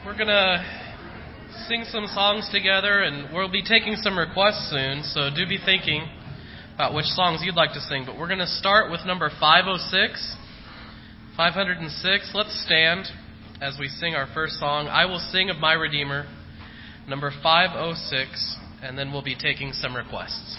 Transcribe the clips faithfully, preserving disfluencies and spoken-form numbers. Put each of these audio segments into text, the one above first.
We're going to sing some songs together, and we'll be taking some requests soon, so do be thinking about which songs you'd like to sing. But we're going to start with number five oh six. five oh six. Let's stand as we sing our first song, I Will Sing of My Redeemer, number five oh six, and then we'll be taking some requests.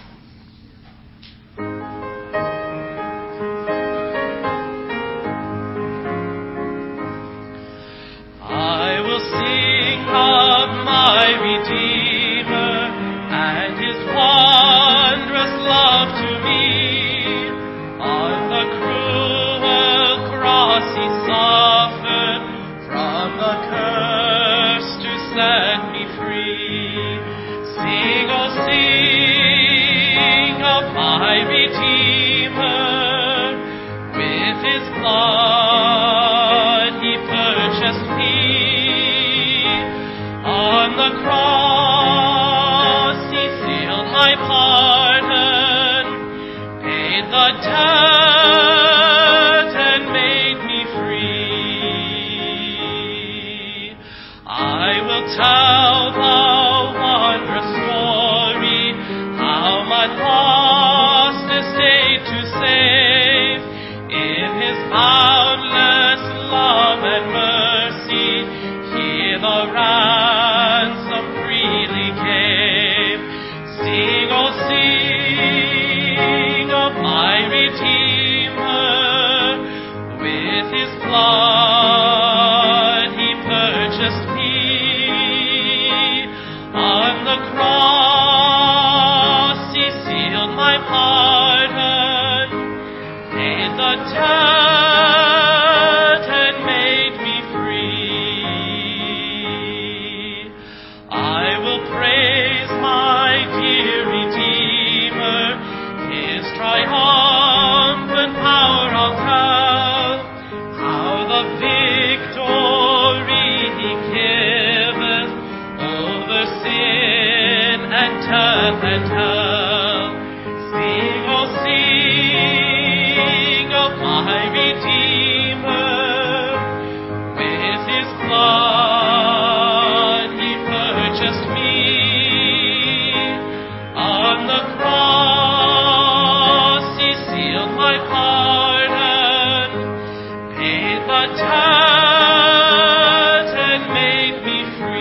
I will sing of my Redeemer and His wondrous love to me. On the cruel cross He suffered from the curse to set me free. Sing, oh sing of my Redeemer, with His blood He purchased me. On the cross He sealed my pardon, paid the debt and made me free. I will tell the wondrous story, how my lost estate to save. In His boundless love and mercy, He the ransom freely gave. Sing, oh sing of my Redeemer, with His blood He purchased me. On the cross He sealed my pardon, paid the debt and made me free. I will praise my dear Redeemer, His triumphant power I'll tell, how the victory He giveth over sin and death and hell. Sing, oh sing of my Redeemer, with His blood He purchased me. On the cross He sealed my pardon, paid the debt and made me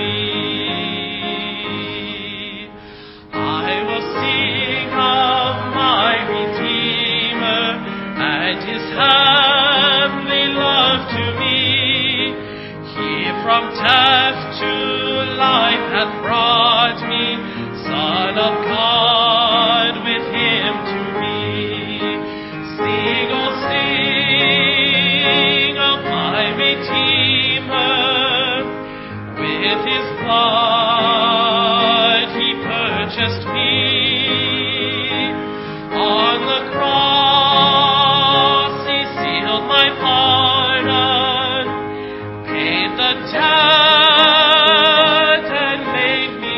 free. I will sing of my Redeemer and His heavenly love to me. He from death to life hath brought me, Son of God, with Him to be. Sing, oh sing of my Redeemer, with His blood He purchased me. On the cross He sealed my pardon, paid the debt and made me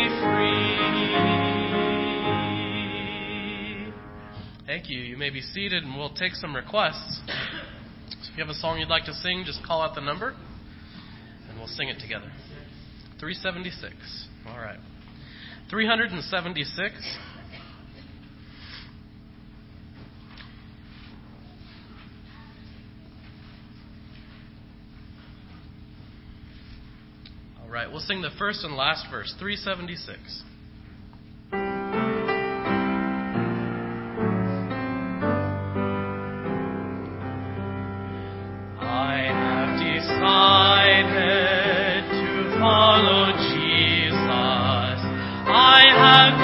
free. Thank you. You may be seated, and we'll take some requests. So if you have a song you'd like to sing, just call out the number, and we'll sing it together. three seventy-six. All right. three seventy-six. All right, we'll sing the first and last verse, three seventy-six. I have decided to follow Jesus. I have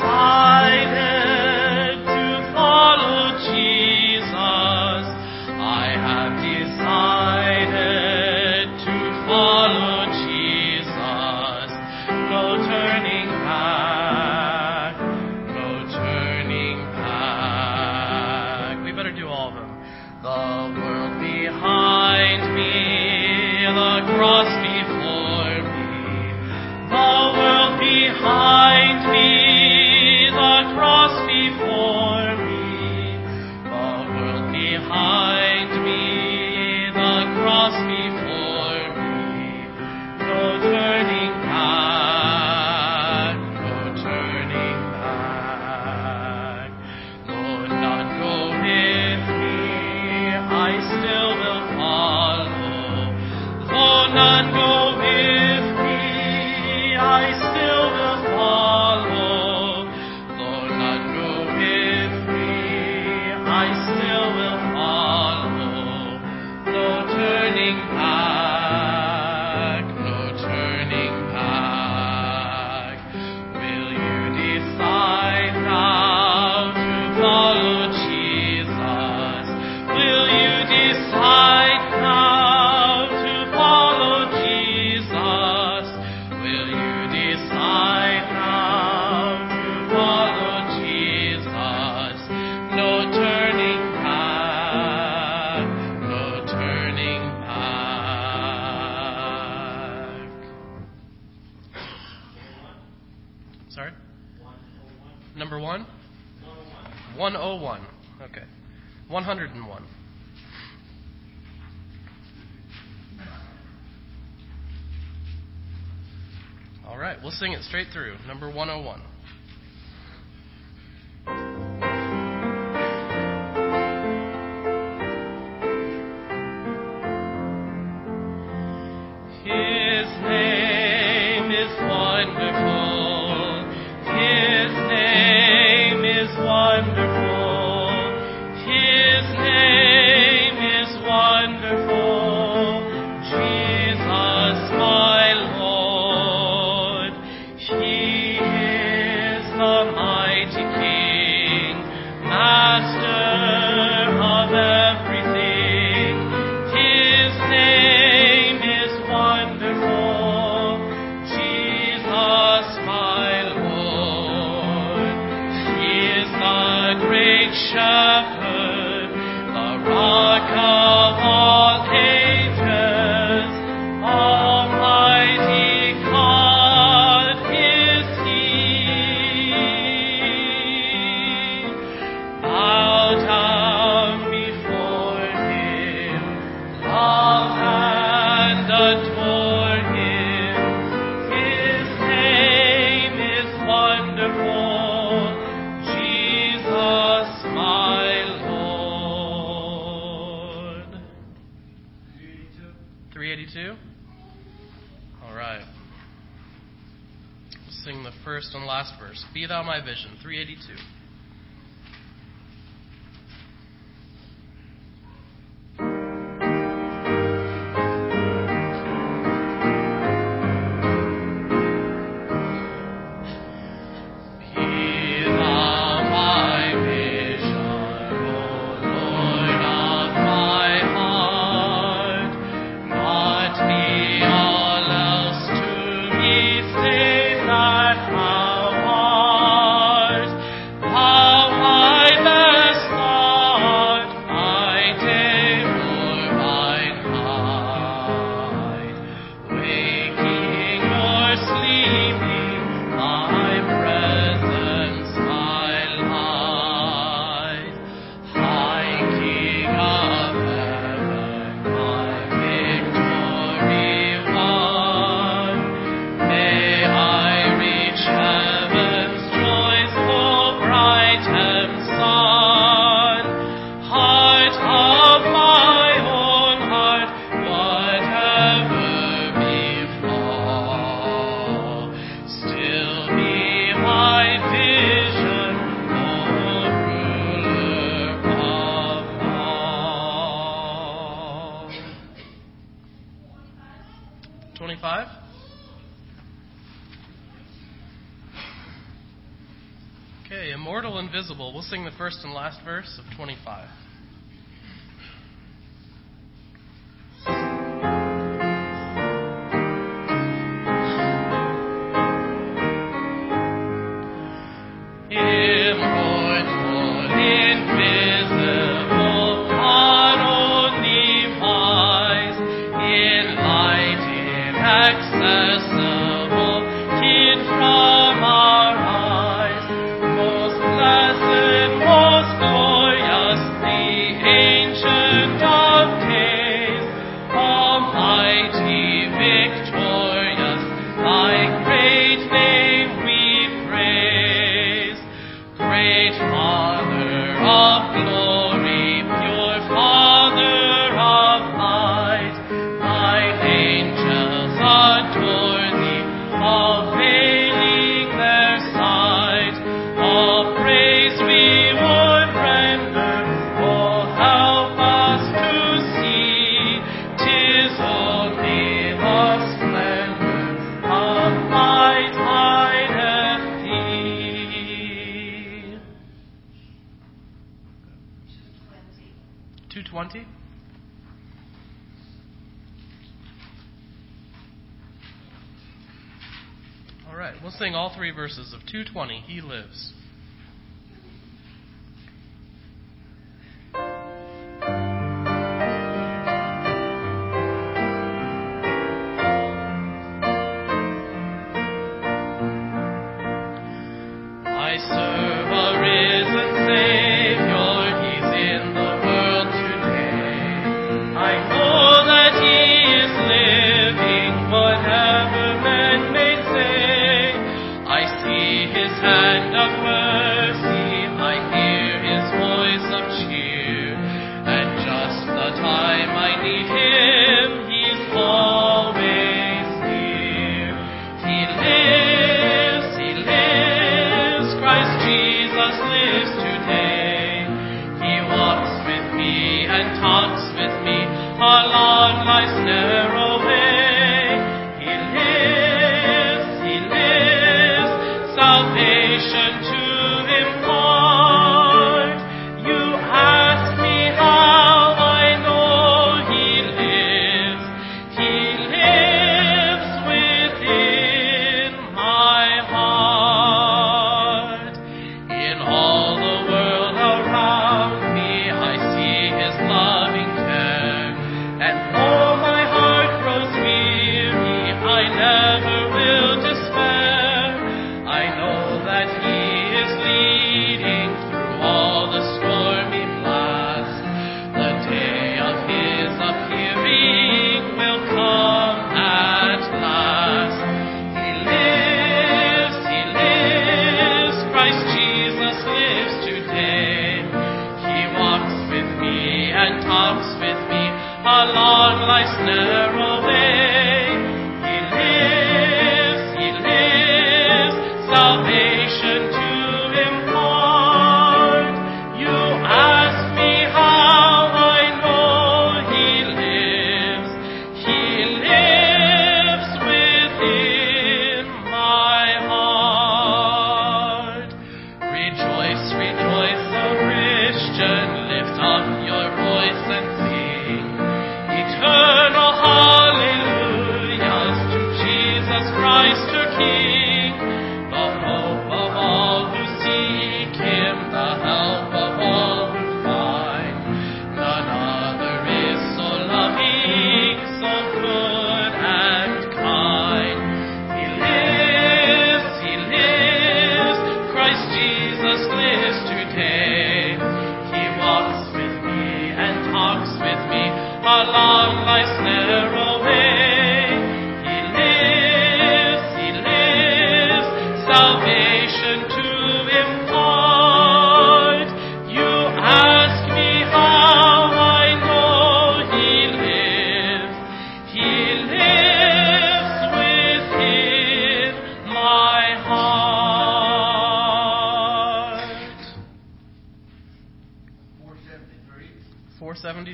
decided to follow Jesus. I have decided to follow Jesus. No turning back, no turning back. We better do all of them. The world behind me, the cross before me. The world behind me, the cross before me. The world behind me, the cross before me. No turning Sorry? Number one? one oh one. Okay. one hundred one. All right, we'll sing it straight through. Number one oh one. His name is wonderful. His name is wonderful. His name is wonderful. Jesus, my Lord. He is the mighty King, Master of everything. His name is wonderful. Jesus, my Lord. He is the great shepherd, the rock of all ages. Almighty God is He. Bow down before Him, love and adore Him. His name is wonderful, Jesus, my Lord. three eighty-two? All right. We'll sing the first and last verse. Be thou my vision, three eighty-two. Be thou my vision, O Lord of my heart. Not be all else to me, save that thou art. Thou my best thought, my day or my night. Waking or sleeping, my presence, my life. High King of heaven, my victory won. May I reach heaven's joys, O bright and sun. Heart of my own heart, whatever befall, still be my vision, O ruler of all. twenty-five? Okay, Immortal Invisible. We'll sing the first and last verse of twenty-five. Immortal, invisible, God only wise, in light inaccessible, hid from our eyes. Most blessed, most glorious, the Ancient of Days, almighty, victorious, thy great name we praise. Great Father of glory, pure Father of light, thine angels adore thee, all veiling their sight. All praise we would render, oh help us to see, 'tis only the splendor of light hideth thee. two twenty? All right, we'll sing all three verses of two twenty, He Lives.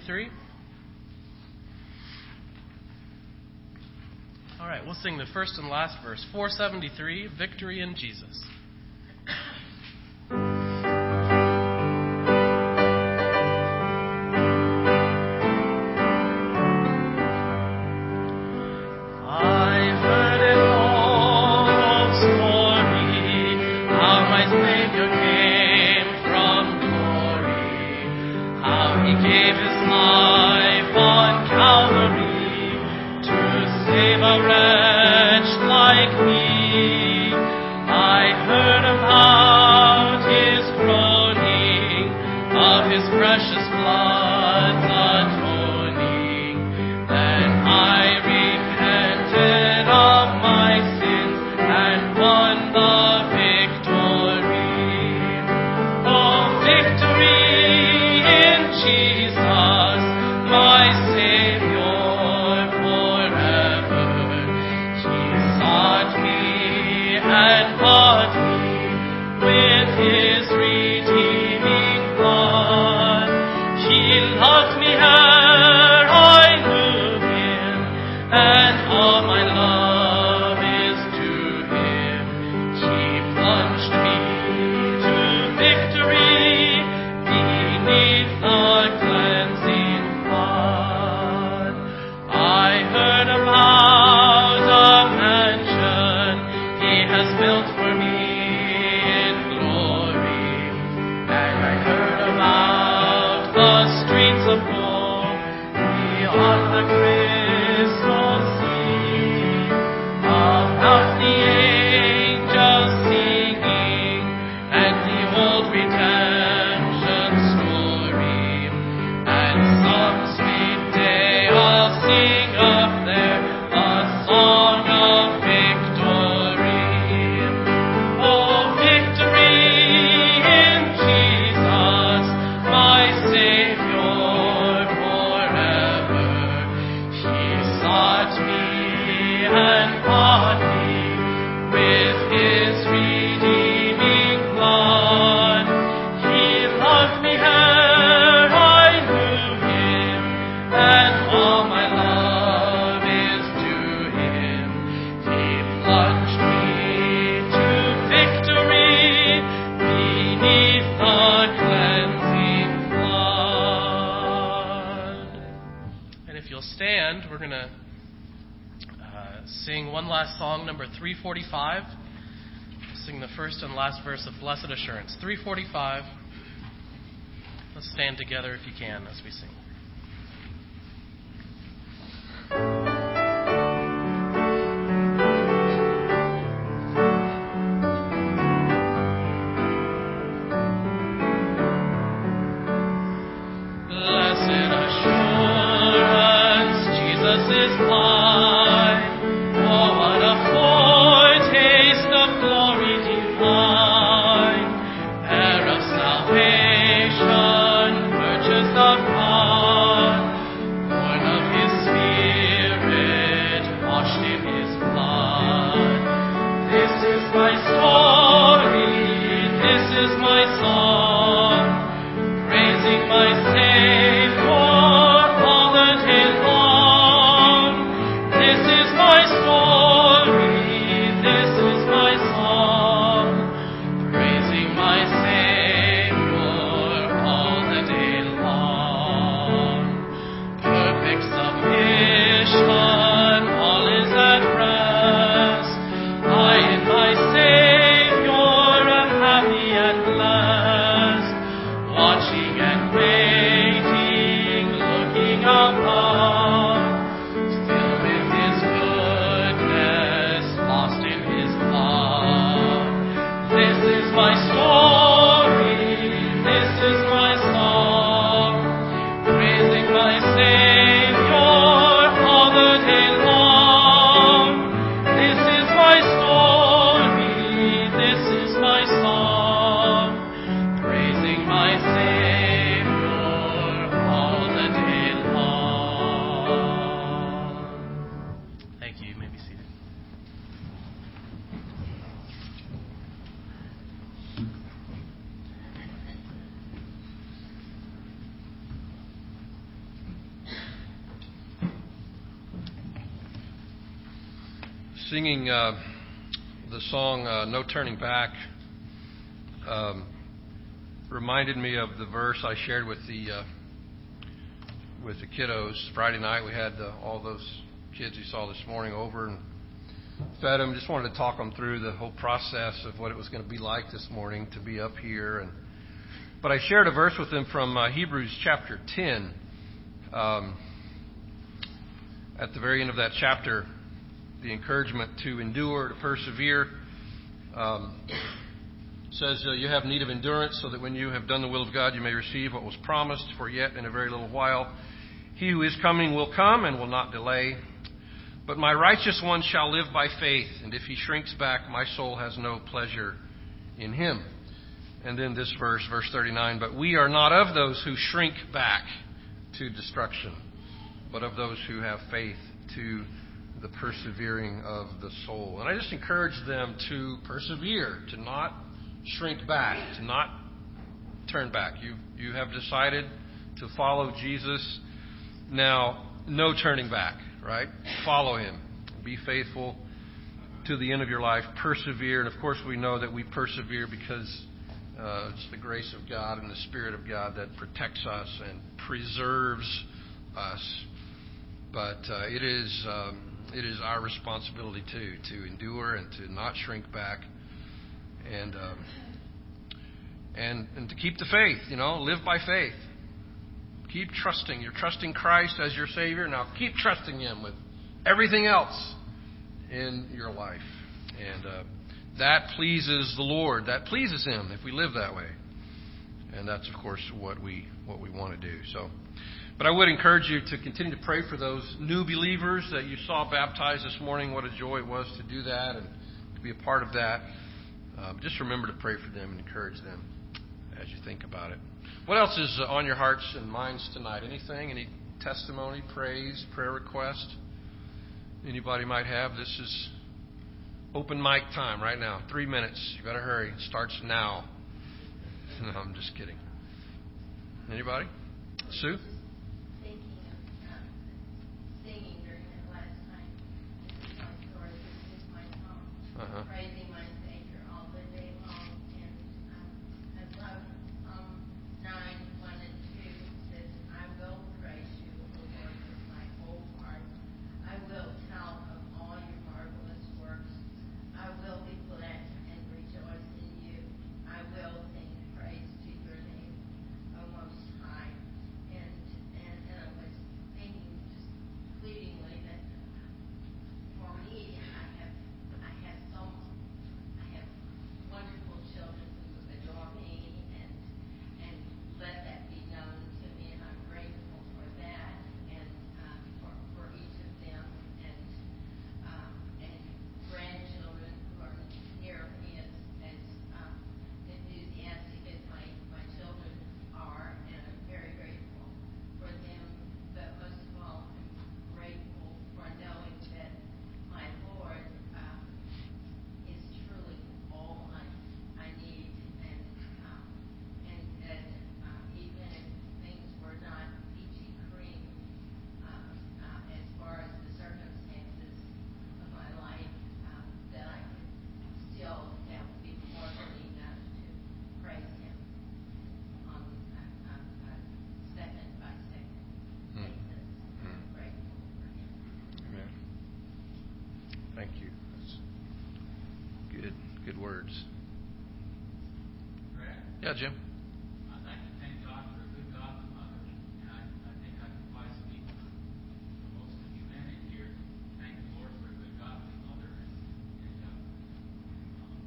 seventy-three? All right, we'll sing the first and last verse. four seventy-three, Victory in Jesus. three forty-five. Sing the first and last verse of Blessed Assurance. three forty-five. Let's stand together if you can as we sing. Blessed assurance, Jesus is mine. Oh, what a foretaste of glory divine, heir of salvation, purchased of God, born of His Spirit, washed in His blood. This is my story, this is my song, praising my Savior all the day long. This is my story, this is my song, praising my Savior all the day long. Perfect submission, all is at rest. I in my Savior am happy and blessed, watching and waiting, looking above, filled with His goodness, lost in His love. This is my story, this is my song, praising my Savior all the day long. This is my story, this is my song, praising my Savior all the day long. Thank you. You may be seated. Singing uh, the song uh, No Turning Back um, reminded me of the verse I shared with the uh, with the kiddos. Friday night we had uh, all those kids you saw this morning over and fed them. Just wanted to talk them through the whole process of what it was going to be like this morning to be up here. And But I shared a verse with them from uh, Hebrews chapter ten. Um, at the very end of that chapter, the encouragement to endure, to persevere, um, says uh, you have need of endurance so that when you have done the will of God you may receive what was promised. For yet in a very little while he who is coming will come and will not delay. But my righteous one shall live by faith, and if he shrinks back, my soul has no pleasure in him. And then this verse, verse thirty-nine, but we are not of those who shrink back to destruction, but of those who have faith to the persevering of the soul. And I just encourage them to persevere, to not shrink back, to not turn back. You you have decided to follow Jesus. Now, no turning back, right? Follow him. Be faithful to the end of your life. Persevere. And of course, we know that we persevere because uh, it's the grace of God and the Spirit of God that protects us and preserves us. But uh, it is um, it is our responsibility too to endure and to not shrink back, and um, and and to keep the faith. You know, live by faith. Keep trusting. You're trusting Christ as your Savior. Now keep trusting Him with everything else in your life, and uh, that pleases the Lord. That pleases Him if we live that way, and that's of course what we what we want to do. So. But I would encourage you to continue to pray for those new believers that you saw baptized this morning. What a joy it was to do that and to be a part of that. Um, just remember to pray for them and encourage them as you think about it. What else is on your hearts and minds tonight? Anything? Any testimony, praise, prayer request? Anybody might have? This is open mic time right now. Three minutes. You better hurry. It starts now. No, I'm just kidding. Anybody? Sue? Uh-huh. Praising my Savior all the day long. And um, I love Psalm nine, one and two. It says, I will praise you, O Lord, with my whole heart. I will tell of all your marvelous works. I will be glad and rejoice in you. I will sing praise to your name, O Most High. And, and, and I was thinking just fleetingly that for me, I have I have so I have wonderful children who adore me and and let that be known to me, and I'm grateful for that and uh, for for each of them, and um, and grandchildren who are near me as as um, enthusiastic as my my children are, and I'm very grateful for them. But most of all, I'm grateful for knowing that my Lord uh, is truly all I, I need, and um, and that uh, even if things were not peachy cream uh, uh, as far as the circumstances of my life, uh, that I could still have be more than enough to praise Him on a, a, a second by second basis. Hmm. I'm grateful for Him. Amen. Thank you. That's good, good words. Brad? Yeah, Jim. I'd like to thank God for a good godly mother. And I, I think I can probably speak for most of you men in here. Thank the Lord for a good godly mother. And, and uh, um,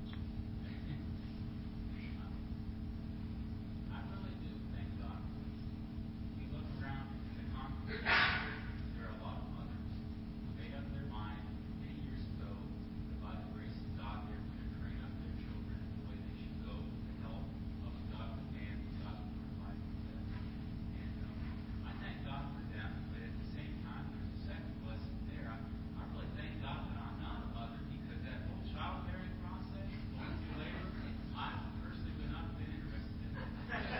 I really do thank God. You look around the congregation, there are a lot of mothers who made up their mind many years ago that by the grace of God they're going to train up their children the way they should go to help of a godly man, godly life. And um, I thank God for them, but at the same time, there's a second blessing there. I, I really thank God that I'm not a mother, because that whole childbearing process, going through labor, I personally would not have been interested in it.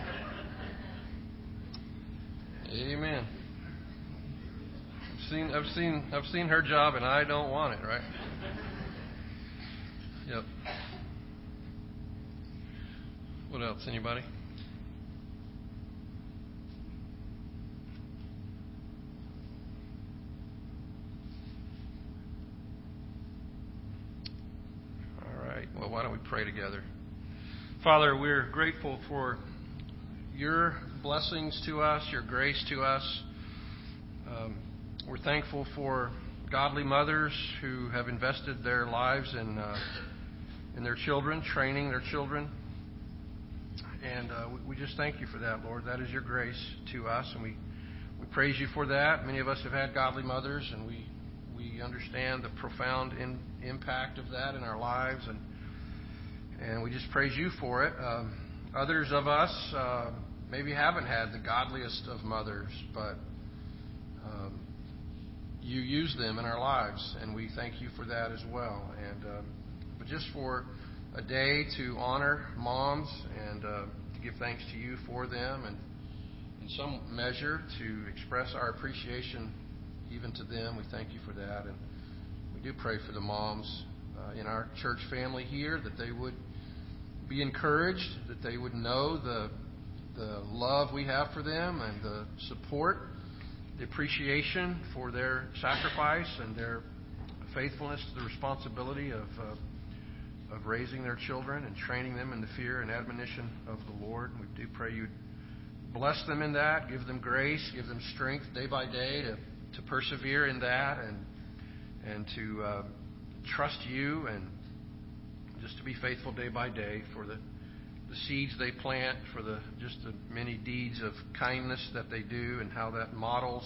Amen. I've seen, I've seen, I've seen her job, and I don't want it. Right? Yep. What else? Anybody? All right. Well, why don't we pray together? Father, we're grateful for your blessings to us, your grace to us. Um, we're thankful for godly mothers who have invested their lives in uh, in their children, training their children. And uh, we, we just thank you for that, Lord. That is your grace to us, and we, we praise you for that. Many of us have had godly mothers, and we we understand the profound in, impact of that in our lives, and and we just praise you for it. Um, others of us uh, maybe haven't had the godliest of mothers, but um, you use them in our lives, and we thank you for that as well. And um, but just for a day to honor moms and uh, to give thanks to you for them, and in some measure to express our appreciation even to them. We thank you for that, and we do pray for the moms uh, in our church family here, that they would be encouraged, that they would know the the love we have for them and the support, the appreciation for their sacrifice and their faithfulness to the responsibility of uh, of raising their children and training them in the fear and admonition of the Lord. We do pray you'd bless them in that, give them grace, give them strength day by day to, to persevere in that, and and to uh, trust you, and just to be faithful day by day for the, the seeds they plant, for the just the many deeds of kindness that they do, and how that models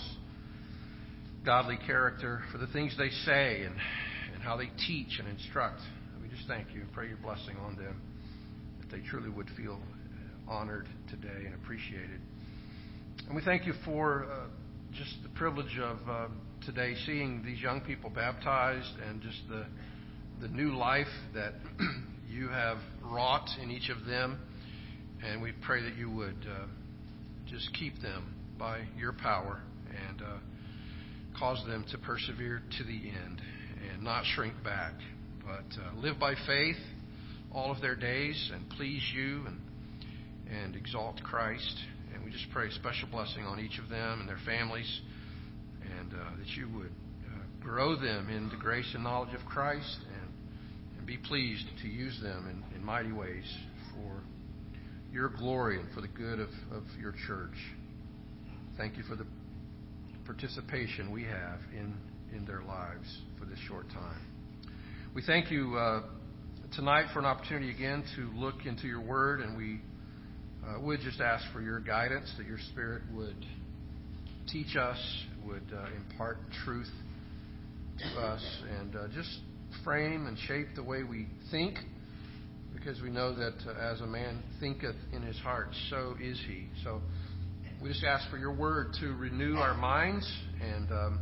godly character, for the things they say and, and how they teach and instruct. We just thank you and pray your blessing on them, that they truly would feel honored today and appreciated. And we thank you for uh, just the privilege of uh, today seeing these young people baptized, and just the the new life that you have wrought in each of them. And we pray that you would uh, just keep them by your power, and uh, cause them to persevere to the end and not shrink back, but uh, live by faith all of their days and please you and and exalt Christ. And we just pray a special blessing on each of them and their families, and uh, that you would uh, grow them in the grace and knowledge of Christ, and, and be pleased to use them in, in mighty ways for your glory and for the good of, of your church. Thank you for the participation we have in, in their lives for this short time. We thank you uh, tonight for an opportunity again to look into your word, and we uh, would just ask for your guidance, that your Spirit would teach us, would uh, impart truth to us, and uh, just frame and shape the way we think, because we know that uh, as a man thinketh in his heart, so is he. So we just ask for your word to renew our minds and um,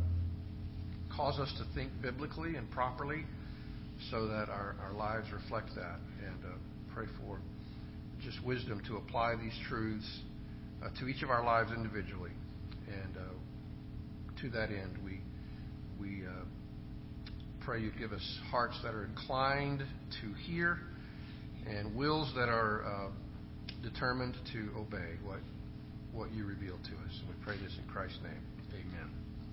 cause us to think biblically and properly, so that our, our lives reflect that. And uh, pray for just wisdom to apply these truths uh, to each of our lives individually. And uh, to that end, we we uh, pray you give us hearts that are inclined to hear, and wills that are uh, determined to obey what what you reveal to us. And we pray this in Christ's name. Amen.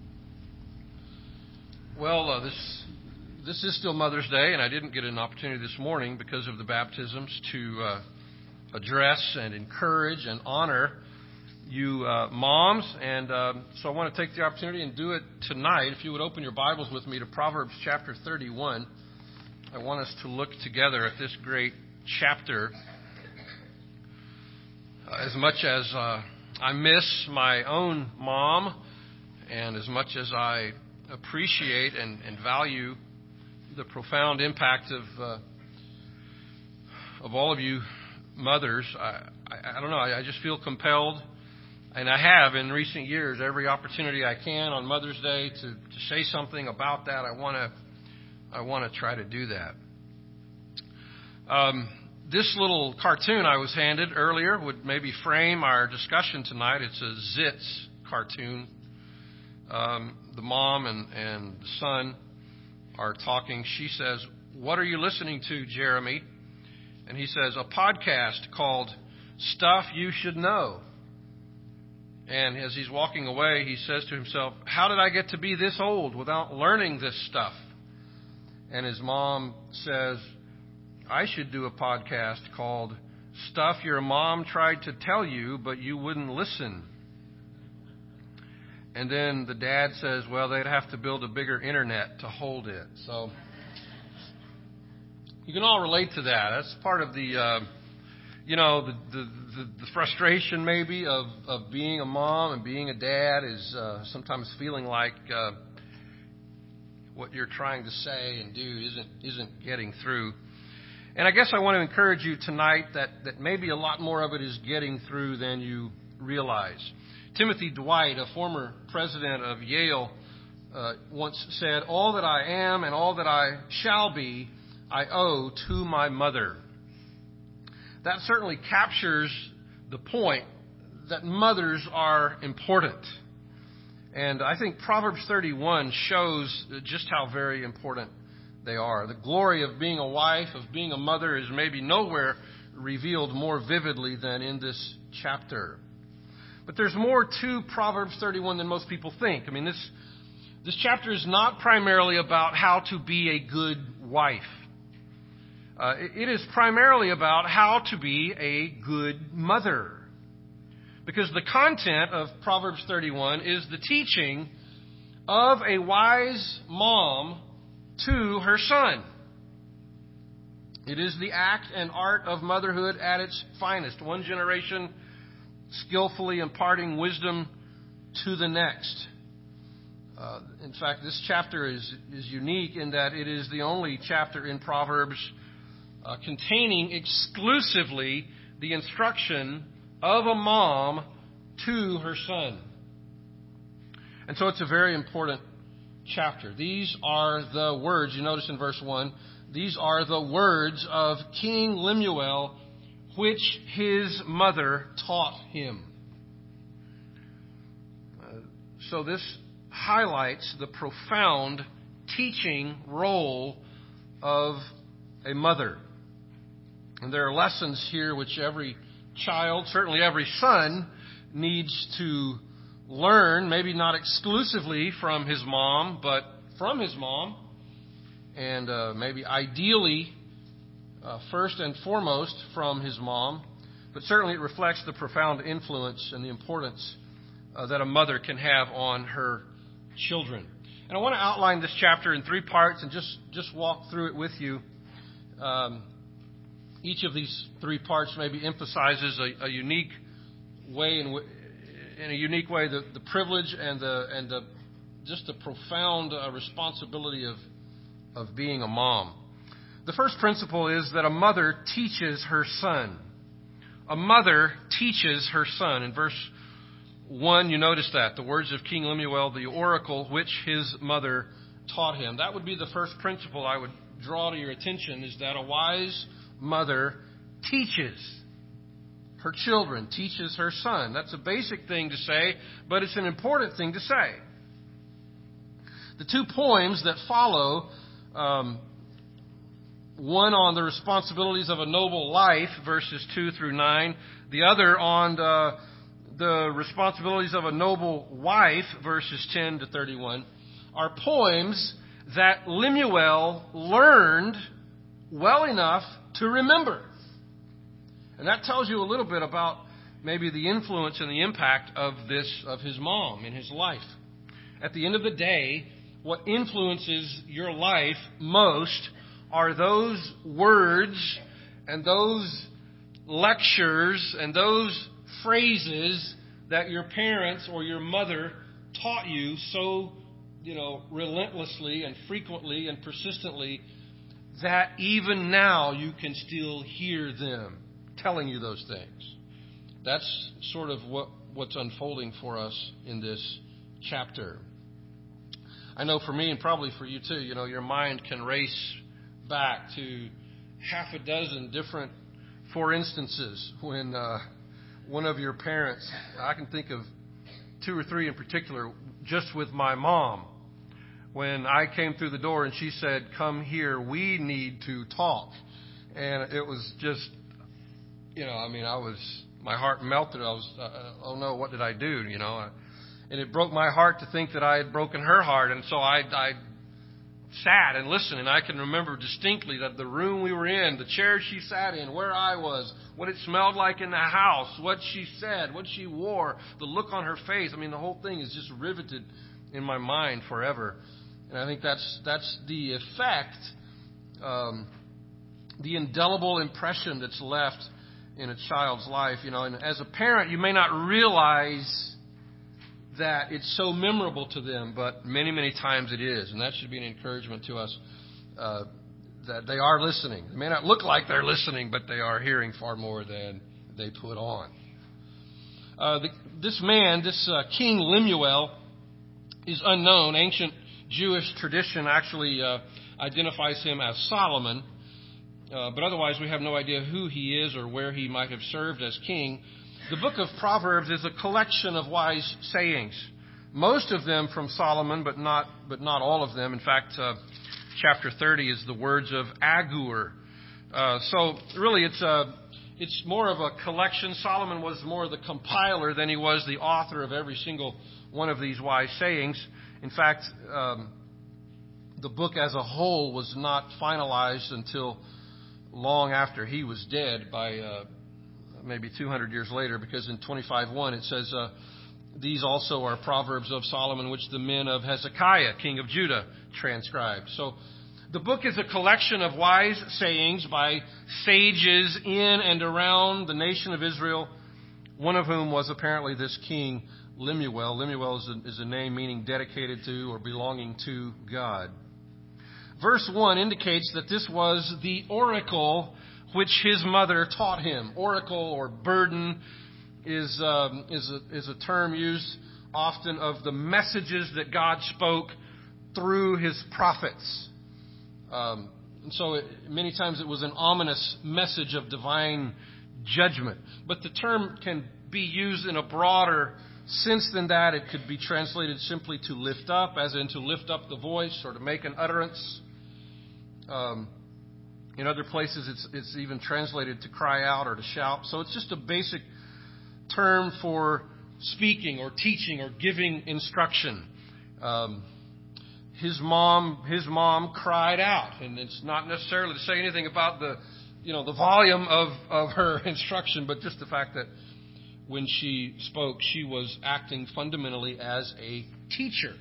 Well, uh, this this is still Mother's Day, and I didn't get an opportunity this morning because of the baptisms to uh, address and encourage and honor you uh, moms. And uh, so I want to take the opportunity and do it tonight. If you would open your Bibles with me to Proverbs chapter thirty-one. I want us to look together at this great chapter. Uh, as much as uh, I miss my own mom, and as much as I appreciate and, and value the profound impact of uh, of all of you mothers, I, I, I don't know, I, I just feel compelled, and I have in recent years, every opportunity I can on Mother's Day to, to say something about that. I want to I want to try to do that. Um, this little cartoon I was handed earlier would maybe frame our discussion tonight. It's a Zitz cartoon. Um, the mom and, and the son are talking. She says, "What are you listening to, Jeremy?" And he says, "A podcast called Stuff You Should Know." And as he's walking away, he says to himself, "How did I get to be this old without learning this stuff?" And his mom says, "I should do a podcast called Stuff Your Mom Tried to Tell You, But You Wouldn't Listen." And then the dad says, "Well, they'd have to build a bigger internet to hold it." So you can all relate to that. That's part of the, uh, you know, the, the, the, the frustration maybe of, of being a mom and being a dad is uh, sometimes feeling like uh, what you're trying to say and do isn't isn't getting through. And I guess I want to encourage you tonight that, that maybe a lot more of it is getting through than you realize. Timothy Dwight, a former president of Yale, uh, once said, "All that I am and all that I shall be, I owe to my mother." That certainly captures the point that mothers are important. And I think Proverbs thirty-one shows just how very important they are. The glory of being a wife, of being a mother, is maybe nowhere revealed more vividly than in this chapter. But there's more to Proverbs thirty-one than most people think. I mean, this this chapter is not primarily about how to be a good wife. Uh, it is primarily about how to be a good mother. Because the content of Proverbs thirty-one is the teaching of a wise mom to her son. It is the act and art of motherhood at its finest. One generation skillfully imparting wisdom to the next. Uh, in fact, this chapter is, is unique in that it is the only chapter in Proverbs uh, containing exclusively the instruction of a mom to her son. And so it's a very important chapter. These are the words, you notice in verse one, these are the words of King Lemuel, which his mother taught him. Uh, so this highlights the profound teaching role of a mother. And there are lessons here which every child, certainly every son, needs to learn, maybe not exclusively from his mom, but from his mom, and uh, maybe ideally uh, first and foremost from his mom, but certainly it reflects the profound influence and the importance uh, that a mother can have on her children. And I want to outline this chapter in three parts and just, just walk through it with you. Um, each of these three parts maybe emphasizes a, a unique way in which in a unique way, the, the privilege and the and the just the profound uh, responsibility of of being a mom. The first principle is that a mother teaches her son. A mother teaches her son. In verse one, you notice that the words of King Lemuel, the oracle which his mother taught him. That would be the first principle I would draw to your attention, is that a wise mother teaches her children, teaches her son. That's a basic thing to say, but it's an important thing to say. The two poems that follow, um, one on the responsibilities of a noble life, verses two through nine, the other on the, the responsibilities of a noble wife, verses ten to thirty-one, are poems that Lemuel learned well enough to remember. And that tells you a little bit about maybe the influence and the impact of this, of his mom in his life. At the end of the day, what influences your life most are those words and those lectures and those phrases that your parents or your mother taught you so, you know, relentlessly and frequently and persistently that even now you can still hear them telling you those things. That's sort of what, what's unfolding for us in this chapter. I know for me, and probably for you too, you know, your mind can race back to half a dozen different for instances when uh, one of your parents, I can think of two or three in particular, just with my mom, when I came through the door and she said, "Come here, we need to talk." And it was just, you know, I mean, I was, my heart melted. I was, uh, oh no, what did I do? You know, and it broke my heart to think that I had broken her heart. And so I, I sat and listened, and I can remember distinctly that the room we were in, the chair she sat in, where I was, what it smelled like in the house, what she said, what she wore, the look on her face. I mean, the whole thing is just riveted in my mind forever. And I think that's that's the effect, um, the indelible impression that's left in a child's life. You know, and as a parent, you may not realize that it's so memorable to them, but many, many times it is. And that should be an encouragement to us, uh, that they are listening. It may not look like they're listening, but they are hearing far more than they put on. Uh, the, this man, this uh, King Lemuel, is unknown. Ancient Jewish tradition actually uh, identifies him as Solomon. Uh, but otherwise, we have no idea who he is or where he might have served as king. The book of Proverbs is a collection of wise sayings, most of them from Solomon, but not but not all of them. In fact, uh, chapter thirty is the words of Agur. Uh, so really, it's a it's more of a collection. Solomon was more the compiler than he was the author of every single one of these wise sayings. In fact, um, the book as a whole was not finalized until long after he was dead, by uh, maybe two hundred years later, because in twenty-five one it says, uh, these also are Proverbs of Solomon, which the men of Hezekiah, king of Judah, transcribed. So the book is a collection of wise sayings by sages in and around the nation of Israel, one of whom was apparently this king Lemuel. Lemuel is a, is a name meaning dedicated to or belonging to God. Verse one indicates that this was the oracle which his mother taught him. Oracle or burden is um, is a, is a term used often of the messages that God spoke through his prophets. Um, and so it, many times it was an ominous message of divine judgment. But the term can be used in a broader sense than that. It could be translated simply to lift up, as in to lift up the voice or to make an utterance. Um, in other places, it's, it's even translated to cry out or to shout. So it's just a basic term for speaking or teaching or giving instruction. Um, his mom, his mom cried out, and it's not necessarily to say anything about the, you know, the volume of, of her instruction, but just the fact that when she spoke, she was acting fundamentally as a teacher.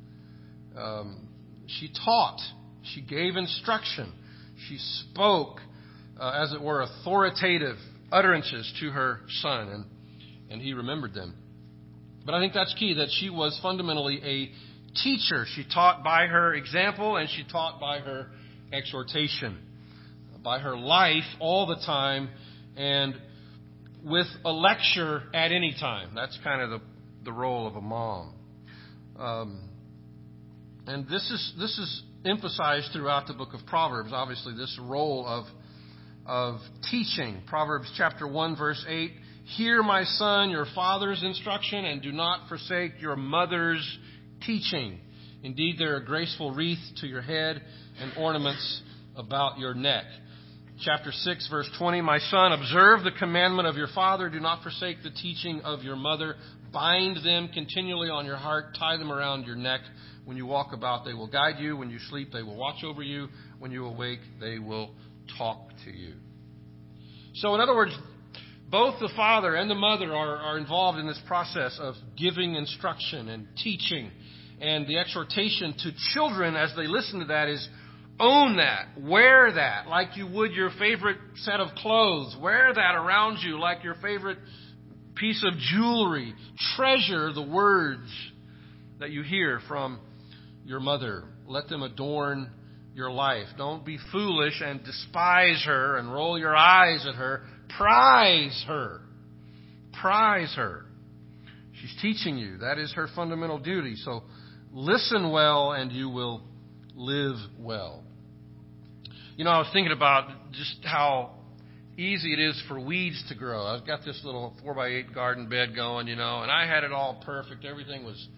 Um, she taught. She gave instruction. She spoke, uh, as it were, authoritative utterances to her son, and, and he remembered them. But I think that's key, that she was fundamentally a teacher. She taught by her example, and she taught by her exhortation, by her life all the time, and with a lecture at any time. That's kind of the, the role of a mom. Um, and this is this is emphasized throughout the book of Proverbs, obviously, this role of, of teaching. Proverbs chapter one, verse eight, "Hear, my son, your father's instruction, and do not forsake your mother's teaching. Indeed, they're a graceful wreath to your head and ornaments about your neck." Chapter six, verse twenty, "My son, observe the commandment of your father. Do not forsake the teaching of your mother. Bind them continually on your heart. Tie them around your neck. When you walk about, they will guide you. When you sleep, they will watch over you. When you awake, they will talk to you." So in other words, both the father and the mother are, are involved in this process of giving instruction and teaching. And the exhortation to children as they listen to that is, own that, wear that like you would your favorite set of clothes. Wear that around you like your favorite piece of jewelry. Treasure the words that you hear from your mother. Let them adorn your life. Don't be foolish and despise her and roll your eyes at her. Prize her. Prize her. She's teaching you. That is her fundamental duty. So listen well and you will live well. You know, I was thinking about just how easy it is for weeds to grow. I've got this little four by eight garden bed going, you know, and I had it all perfect. Everything was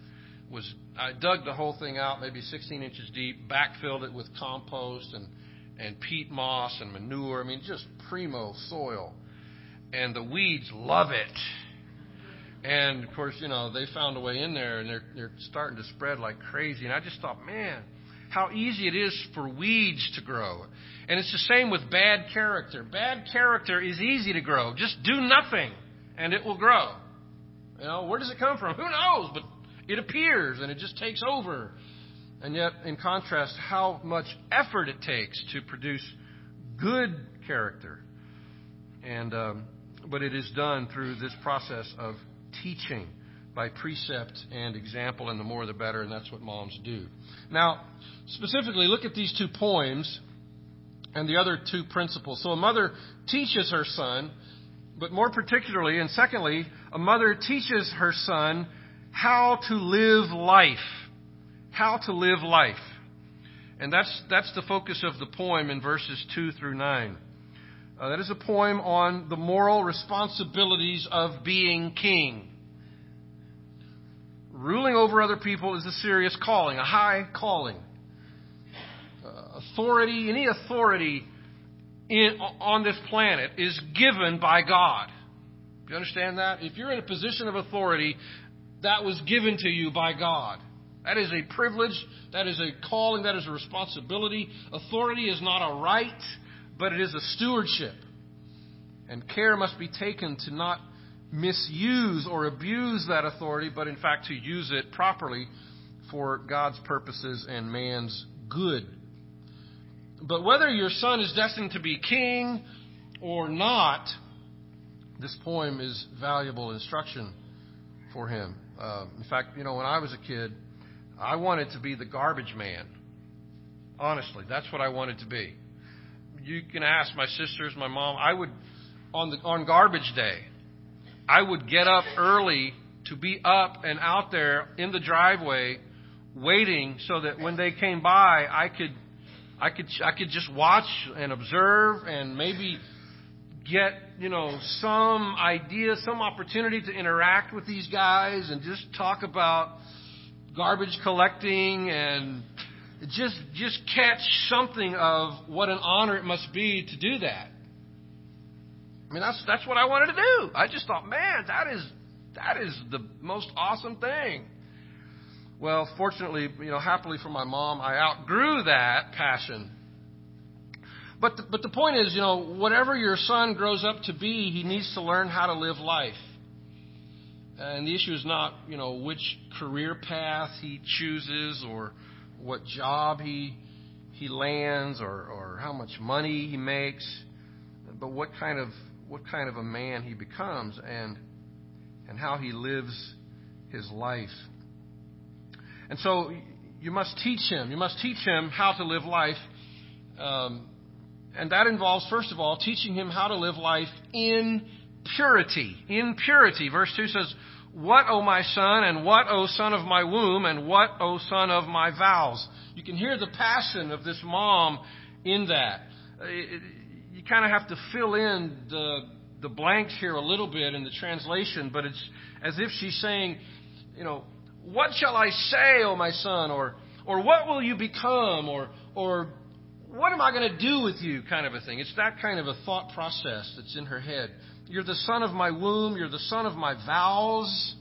was I dug the whole thing out, maybe sixteen inches deep, backfilled it with compost and, and peat moss and manure. I mean, just primo soil. And the weeds love it. And, of course, you know, they found a way in there, and they're, they're starting to spread like crazy. And I just thought, man, how easy it is for weeds to grow. And it's the same with bad character. Bad character is easy to grow. Just do nothing, and it will grow. You know, where does it come from? Who knows? But it appears, and it just takes over. And yet, in contrast, how much effort it takes to produce good character. And um, but it is done through this process of teaching by precept and example, and the more the better, and that's what moms do. Now, specifically, look at these two poems and the other two principles. So a mother teaches her son, but more particularly, and secondly, a mother teaches her son how to live life. How to live life. And that's that's the focus of the poem in verses two through nine. Uh, that is a poem on the moral responsibilities of being king. Ruling over other people is a serious calling, a high calling. Uh, authority, any authority in, on this planet is given by God. Do you understand that? If you're in a position of authority, that was given to you by God. That is a privilege. That is a calling. That is a responsibility. Authority is not a right, but it is a stewardship. And care must be taken to not misuse or abuse that authority, but in fact to use it properly for God's purposes and man's good. But whether your son is destined to be king or not, this poem is valuable instruction for him. Uh, in fact, you know, when I was a kid, I wanted to be the garbage man. Honestly, that's what I wanted to be. You can ask my sisters, my mom. I would, on the on garbage day, I would get up early to be up and out there in the driveway, waiting so that when they came by, I could, I could, I could just watch and observe and maybe get, you know, some idea, some opportunity to interact with these guys and just talk about garbage collecting and just just catch something of what an honor it must be to do that. I mean, that's that's what I wanted to do. I just thought, man, that is that is the most awesome thing. Well, fortunately, you know, happily for my mom, I outgrew that passion. But the, but the point is, you know, whatever your son grows up to be, he needs to learn how to live life. And the issue is not, you know, which career path he chooses or what job he he lands or, or how much money he makes, but what kind of what kind of a man he becomes and and how he lives his life. And so you must teach him. You must teach him how to live life. Um, and that involves, first of all, teaching him how to live life in purity. In purity. Verse two says, "What, O my son, and what, O son of my womb, and what, O son of my vows?" You can hear the passion of this mom in that. It, it, you kind of have to fill in the the blanks here a little bit in the translation, but it's as if she's saying, you know, "What shall I say, O my son?" or or "What will you become?" or or "What am I going to do with you?" kind of a thing. It's that kind of a thought process that's in her head. You're the son of my womb. You're the son of my vows,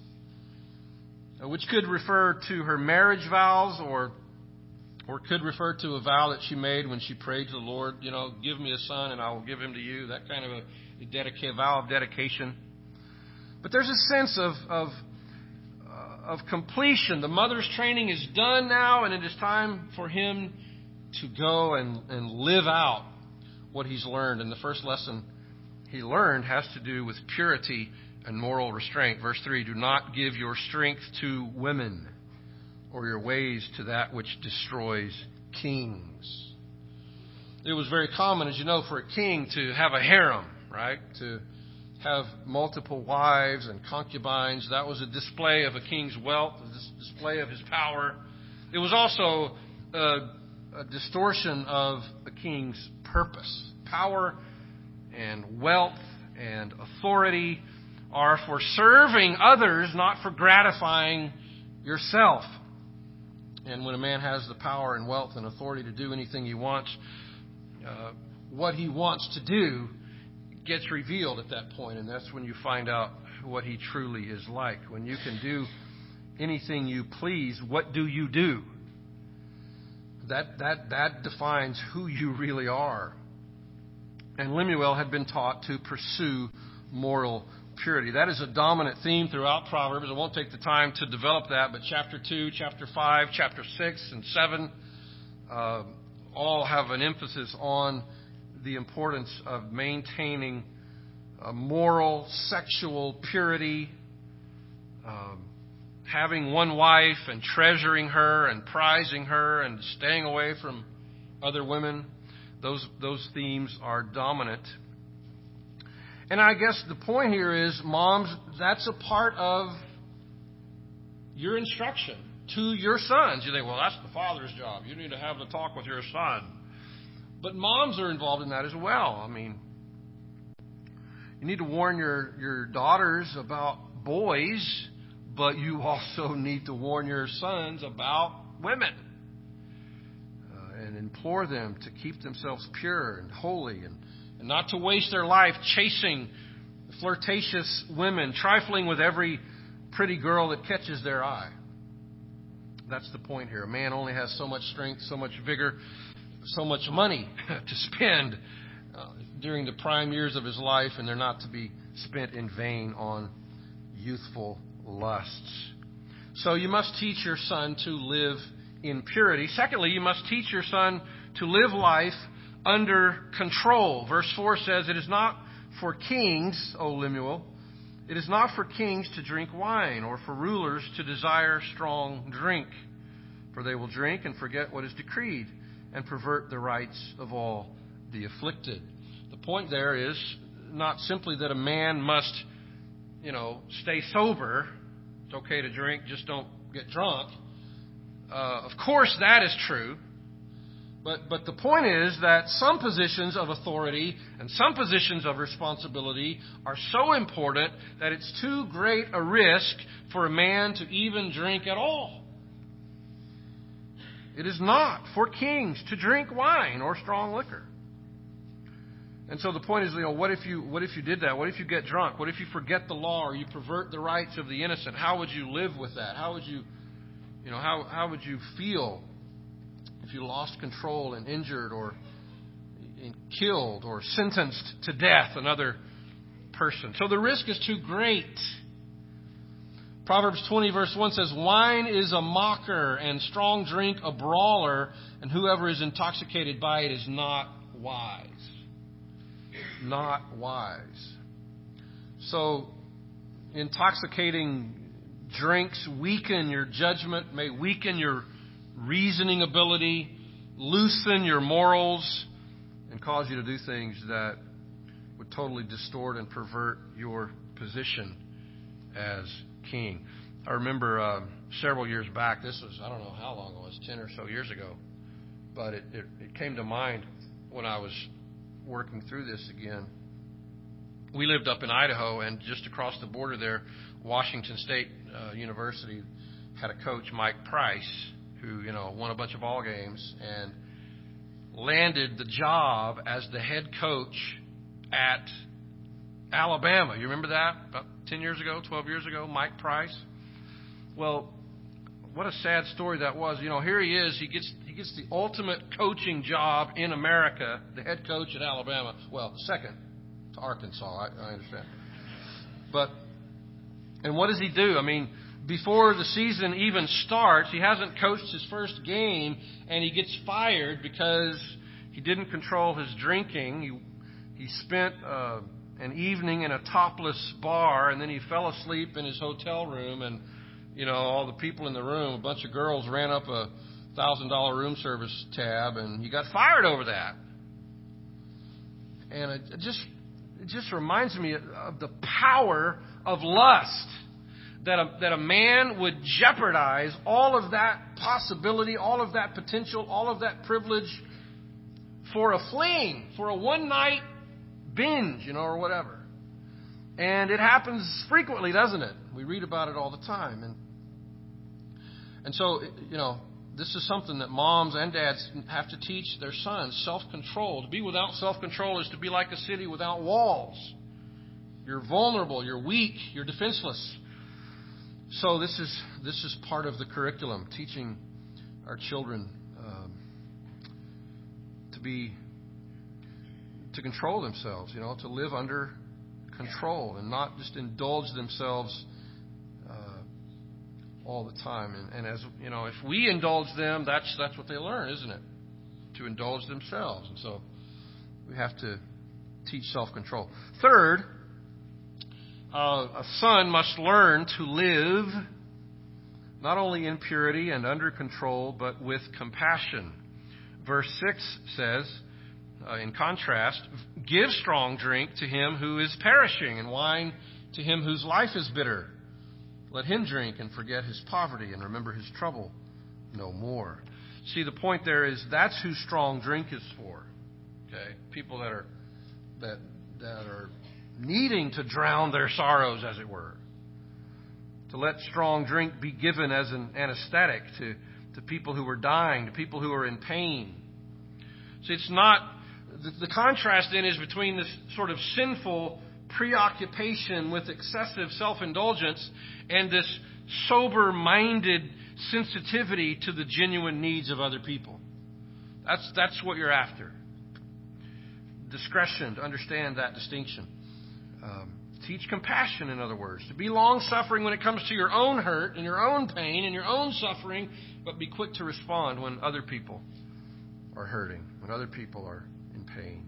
which could refer to her marriage vows or or could refer to a vow that she made when she prayed to the Lord, you know, "Give me a son and I will give him to you." That kind of a, a, dedica- a vow of dedication. But there's a sense of of, uh, of completion. The mother's training is done now, and it is time for him to go and, and live out what he's learned. And the first lesson he learned has to do with purity and moral restraint. Verse three, "Do not give your strength to women, or your ways to that which destroys kings." It was very common, as you know, for a king to have a harem, right? To have multiple wives and concubines. That was a display of a king's wealth, a display of his power. It was also a, a distortion of a king's purpose. Power and wealth and authority are for serving others, not for gratifying yourself. And when a man has the power and wealth and authority to do anything he wants, uh, what he wants to do gets revealed at that point, and that's when you find out what he truly is like. When you can do anything you please, what do you do? That that that defines who you really are. And Lemuel had been taught to pursue moral purity. That is a dominant theme throughout Proverbs. I won't take the time to develop that, but chapter two, chapter five, chapter six, and seven uh, all have an emphasis on the importance of maintaining uh, moral, sexual purity, um, having one wife and treasuring her and prizing her and staying away from other women. Those those themes are dominant. And I guess the point here is, moms, that's a part of your instruction to your sons. You think, well, that's the father's job. You need to have the talk with your son. But moms are involved in that as well. I mean, you need to warn your, your daughters about boys, but you also need to warn your sons about women. Uh, and implore them to keep themselves pure and holy and And not to waste their life chasing flirtatious women, trifling with every pretty girl that catches their eye. That's the point here. A man only has so much strength, so much vigor, so much money to spend uh, during the prime years of his life, and they're not to be spent in vain on youthful lusts. So you must teach your son to live in purity. Secondly, you must teach your son to live life under control. Verse four says, "It is not for kings, O Lemuel, it is not for kings to drink wine, or for rulers to desire strong drink. For they will drink and forget what is decreed, and pervert the rights of all the afflicted." The point there is not simply that a man must, you know, stay sober. It's okay to drink, just don't get drunk. Uh, of course, that is true. But but the point is that some positions of authority and some positions of responsibility are so important that it's too great a risk for a man to even drink at all. It is not for kings to drink wine or strong liquor. And so the point is, you know, what if you what if you did that? What if you get drunk? What if you forget the law or you pervert the rights of the innocent? How would you live with that? How would you, you know, how how would you feel if you lost control and injured or killed or sentenced to death another person? So the risk is too great. Proverbs twenty verse one says, "Wine is a mocker and strong drink a brawler, and whoever is intoxicated by it is not wise." Not wise. So intoxicating drinks weaken your judgment, may weaken your reasoning ability, loosen your morals, and cause you to do things that would totally distort and pervert your position as king. I remember uh, several years back, this was, I don't know how long it was, ten or so years ago, but it, it, it came to mind when I was working through this again. We lived up in Idaho, and just across the border there, Washington State uh, University had a coach, Mike Price, who, you know, won a bunch of ball games and landed the job as the head coach at Alabama. You remember that? About ten years ago, twelve years ago, Mike Price. Well, what a sad story that was. You know, here he is. He gets he gets the ultimate coaching job in America, the head coach at Alabama. Well, second to Arkansas, I, I understand. But, and what does he do? I mean, before the season even starts, he hasn't coached his first game, and he gets fired because he didn't control his drinking. He, he spent uh, an evening in a topless bar, and then he fell asleep in his hotel room, and, you know, all the people in the room, a bunch of girls ran up a one thousand dollars room service tab, and he got fired over that. And it just, it just reminds me of the power of lust. That a, that a man would jeopardize all of that possibility, all of that potential, all of that privilege for a fling, for a one-night binge, you know, or whatever. And it happens frequently, doesn't it? We read about it all the time. And And so, you know, this is something that moms and dads have to teach their sons, self-control. To be without self-control is to be like a city without walls. You're vulnerable, you're weak, you're defenseless. So this is this is part of the curriculum, teaching our children um, to be to control themselves, you know, to live under control and not just indulge themselves uh, all the time. And, and as you know, if we indulge them, that's that's what they learn, isn't it? To indulge themselves. And so we have to teach self-control. Third, uh, a son must learn to live not only in purity and under control, but with compassion. Verse six says, Uh, in contrast, give strong drink to him who is perishing, and wine to him whose life is bitter. Let him drink and forget his poverty and remember his trouble no more. See, the point there is that's who strong drink is for. Okay, people that are that that are needing to drown their sorrows, as it were. To let strong drink be given as an anesthetic to to people who are dying, to people who are in pain. See, it's not. The, the contrast then is between this sort of sinful preoccupation with excessive self-indulgence and this sober-minded sensitivity to the genuine needs of other people. That's that's what you're after. Discretion, to understand that distinction. Um, teach compassion, in other words. To be long-suffering when it comes to your own hurt and your own pain and your own suffering, but be quick to respond when other people are hurting, when other people are in pain.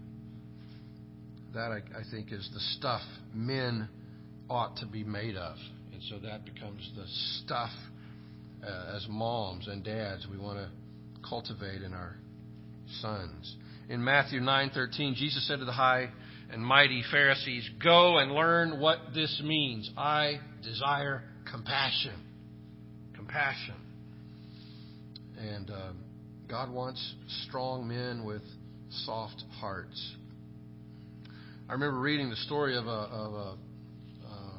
That, I, I think, is the stuff men ought to be made of. And so that becomes the stuff uh, as moms and dads we want to cultivate in our sons. In Matthew nine thirteen, Jesus said to the high and mighty Pharisees, "Go and learn what this means. I desire compassion." Compassion. And uh, God wants strong men with soft hearts. I remember reading the story of a, of a uh,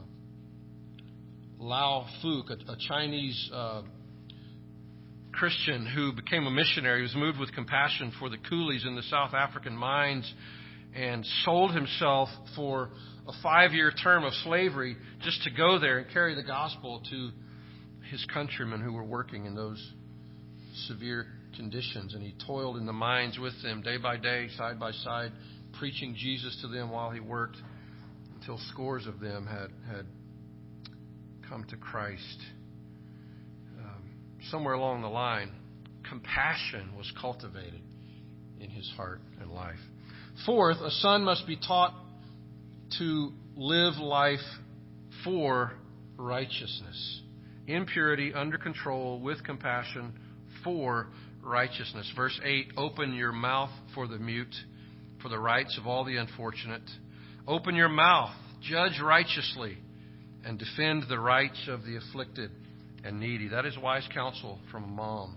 Lao Fuk, a, a Chinese uh, Christian who became a missionary. He was moved with compassion for the coolies in the South African mines and sold himself for a five-year term of slavery just to go there and carry the gospel to his countrymen who were working in those severe conditions. And he toiled in the mines with them day by day, side by side, preaching Jesus to them while he worked until scores of them had, had come to Christ. Um, somewhere along the line, compassion was cultivated in his heart and life. Fourth, a son must be taught to live life for righteousness. In purity, under control, with compassion, for righteousness. Verse eight, open your mouth for the mute, for the rights of all the unfortunate. Open your mouth, judge righteously, and defend the rights of the afflicted and needy. That is wise counsel from a mom.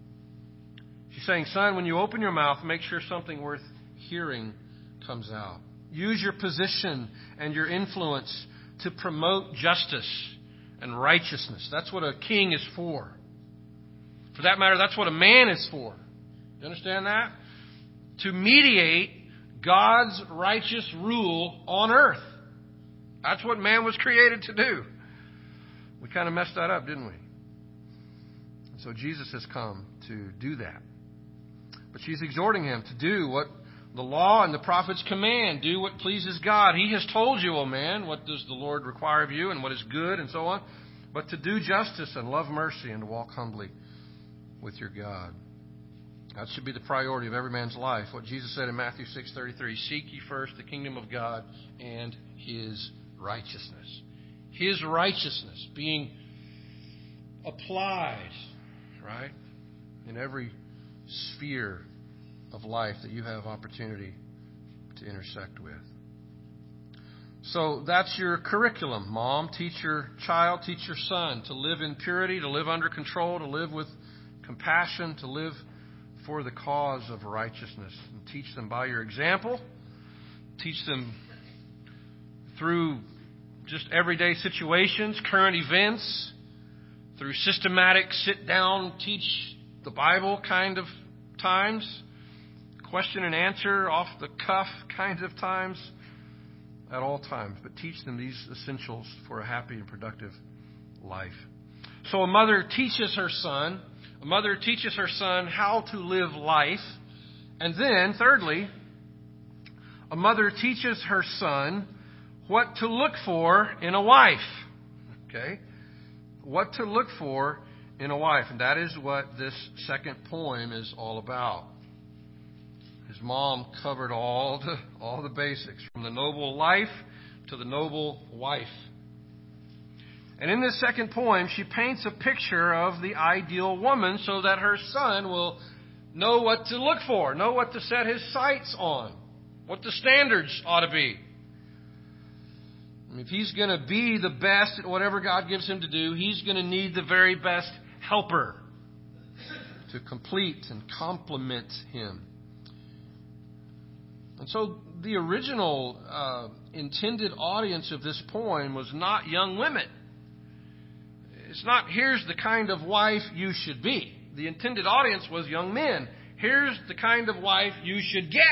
She's saying, son, when you open your mouth, make sure something worth hearing comes out. Use your position and your influence to promote justice and righteousness. That's what a king is for. For that matter, that's what a man is for. You understand that? To mediate God's righteous rule on earth. That's what man was created to do. We kind of messed that up, didn't we? And so Jesus has come to do that. But she's exhorting him to do what the law and the prophets command. Do what pleases God. He has told you, O man, what does the Lord require of you and what is good and so on. But to do justice and love mercy and to walk humbly with your God. That should be the priority of every man's life. What Jesus said in Matthew six thirty-three, seek ye first the kingdom of God and his righteousness. His righteousness being applied, right, in every sphere of life that you have opportunity to intersect with. So that's your curriculum, Mom. Teach your child, teach your son to live in purity, to live under control, to live with compassion, to live for the cause of righteousness. And teach them by your example. Teach them through just everyday situations, current events, through systematic sit-down, teach the Bible kind of times, question and answer, off-the-cuff kinds of times, at all times. But teach them these essentials for a happy and productive life. So a mother teaches her son, a mother teaches her son how to live life. And then, thirdly, a mother teaches her son what to look for in a wife. Okay? What to look for in a wife. And that is what this second poem is all about. His mom covered all the, all the basics, from the noble life to the noble wife. And in this second poem, she paints a picture of the ideal woman so that her son will know what to look for, know what to set his sights on, what the standards ought to be. And if he's going to be the best at whatever God gives him to do, he's going to need the very best helper to complete and complement him. And so the original uh, intended audience of this poem was not young women. It's not, here's the kind of wife you should be. The intended audience was young men. Here's the kind of wife you should get.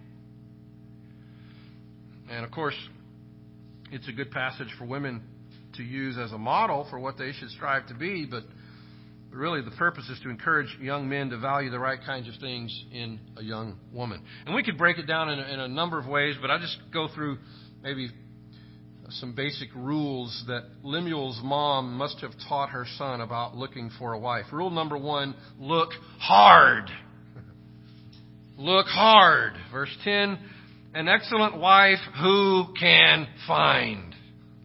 And of course, it's a good passage for women to use as a model for what they should strive to be, but really the purpose is to encourage young men to value the right kinds of things in a young woman. And we could break it down in a, in a number of ways, but I'll just go through maybe some basic rules that Lemuel's mom must have taught her son about looking for a wife. Rule number one, look hard. Look hard. Verse ten, an excellent wife who can find,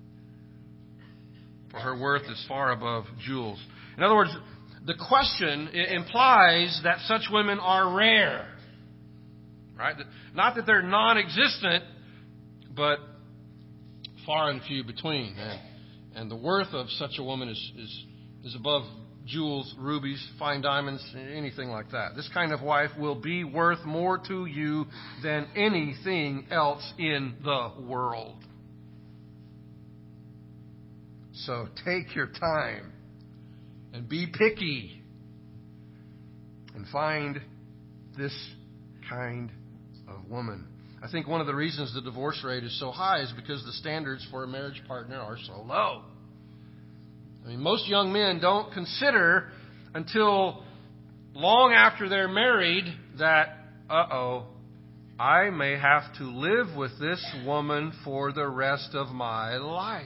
for her worth is far above jewels. In other words, the question implies that such women are rare. Right? Not that they're non-existent, but far and few between. And, and the worth of such a woman is, is, is above jewels, rubies, fine diamonds, anything like that. This kind of wife will be worth more to you than anything else in the world. So take your time and be picky and find this kind of woman. I think one of the reasons the divorce rate is so high is because the standards for a marriage partner are so low. I mean, most young men don't consider until long after they're married that, uh-oh, I may have to live with this woman for the rest of my life.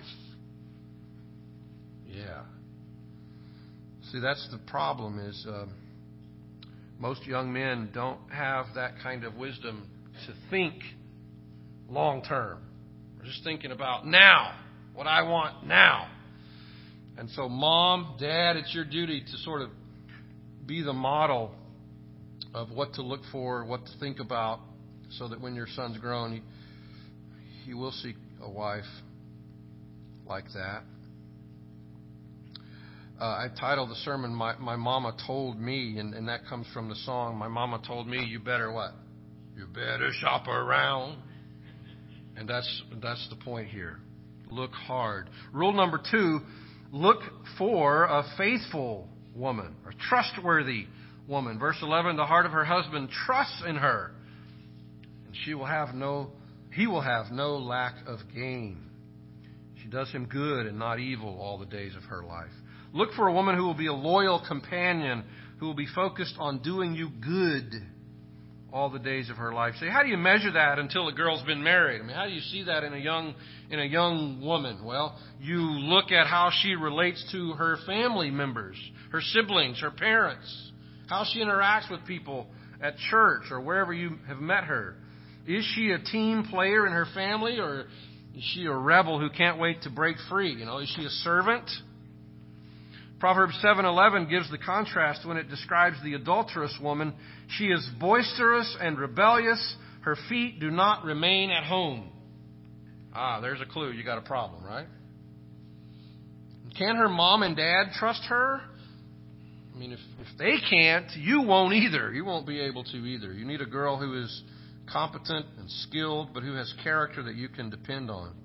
Yeah. See, that's the problem is uh, most young men don't have that kind of wisdom to think long term. We're just thinking about now, what I want now. And so, Mom, Dad, it's your duty to sort of be the model of what to look for, what to think about, so that when your son's grown, he, he will seek a wife like that. Uh, I titled the sermon, My, My Mama Told Me, and, and that comes from the song, My Mama Told Me, You Better What? You better shop around. And that's that's the point here. Look hard. Rule number two, look for a faithful woman, a trustworthy woman. Verse eleven, the heart of her husband trusts in her, and she will have no, he will have no lack of gain. She does him good and not evil all the days of her life. Look for a woman who will be a loyal companion, who will be focused on doing you good all the days of her life. Say, how do you measure that until a girl's been married? I mean, how do you see that in a young in a young woman? Well, you look at how she relates to her family members, her siblings, her parents, how she interacts with people at church or wherever you have met her. Is she a team player in her family, or is she a rebel who can't wait to break free? You know, is she a servant? Proverbs seven eleven gives the contrast when it describes the adulterous woman. She is boisterous and rebellious. Her feet do not remain at home. Ah, there's a clue. You got a problem, right? Can her mom and dad trust her? I mean, if, if they can't, you won't either. You won't be able to either. You need a girl who is competent and skilled, but who has character that you can depend on.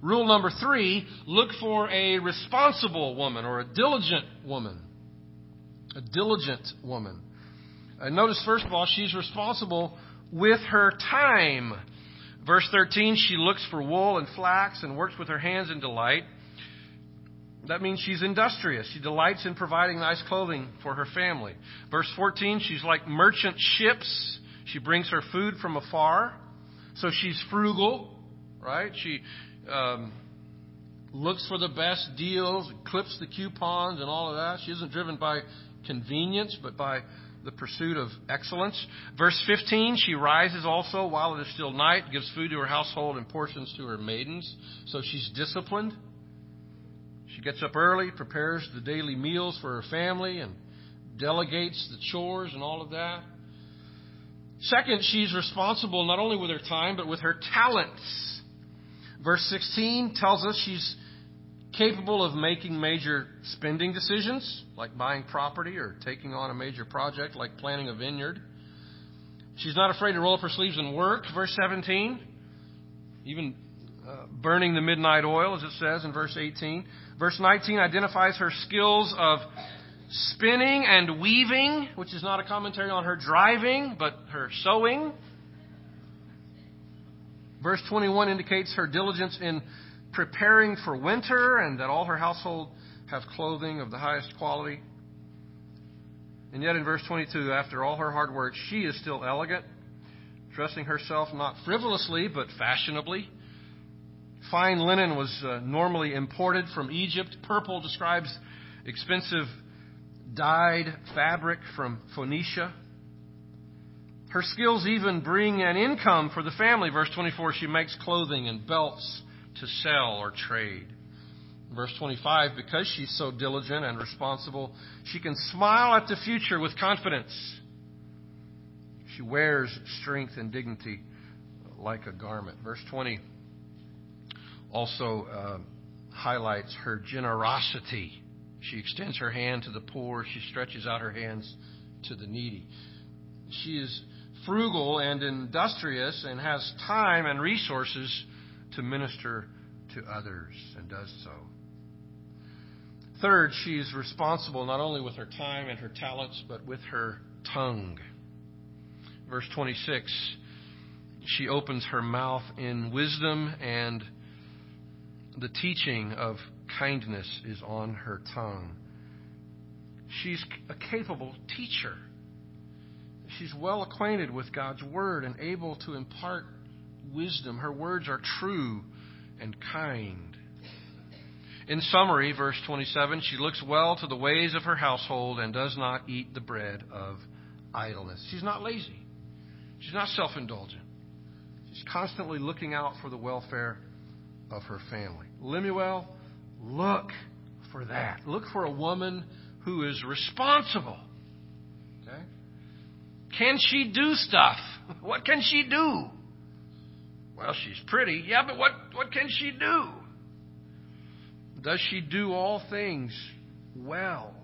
Rule number three, look for a responsible woman or a diligent woman. A diligent woman. And notice, first of all, she's responsible with her time. Verse thirteen, she looks for wool and flax and works with her hands in delight. That means she's industrious. She delights in providing nice clothing for her family. Verse fourteen, she's like merchant ships. She brings her food from afar. So she's frugal, right? She um, looks for the best deals, clips the coupons and all of that. She isn't driven by convenience, but by the pursuit of excellence. Verse fifteen, she rises also while it is still night, gives food to her household and portions to her maidens. So she's disciplined. She gets up early, prepares the daily meals for her family, and delegates the chores and all of that. Second, she's responsible not only with her time, but with her talents. Verse sixteen tells us she's capable of making major spending decisions, like buying property or taking on a major project, like planting a vineyard. She's not afraid to roll up her sleeves and work. Verse seventeen, even uh, burning the midnight oil, as it says in verse eighteen. Verse nineteen identifies her skills of spinning and weaving, which is not a commentary on her driving, but her sewing. Verse twenty-one indicates her diligence in preparing for winter and that all her household have clothing of the highest quality. And yet in verse twenty-two, after all her hard work, she is still elegant, dressing herself not frivolously but fashionably. Fine linen was uh, normally imported from Egypt. Purple describes expensive dyed fabric from Phoenicia. Her skills even bring an income for the family. Verse twenty-four, she makes clothing and belts to sell or trade. Verse twenty-five, because she's so diligent and responsible, she can smile at the future with confidence. She wears strength and dignity like a garment. Verse twenty also uh, highlights her generosity. She extends her hand to the poor. She stretches out her hands to the needy. She is frugal and industrious and has time and resources to minister to others, and does so. Third, she is responsible not only with her time and her talents, but with her tongue. Verse twenty-six, she opens her mouth in wisdom, and the teaching of kindness is on her tongue. She's a capable teacher. She's well acquainted with God's Word and able to impart wisdom. Her words are true and kind. In summary, verse twenty-seven, she looks well to the ways of her household and does not eat the bread of idleness. She's not lazy. She's not self-indulgent. She's constantly looking out for the welfare of her family. Lemuel, look for that. Look for a woman who is responsible. Okay? Can she do stuff? What can she do? Well, she's pretty. Yeah, but what, what can she do? Does she do all things well?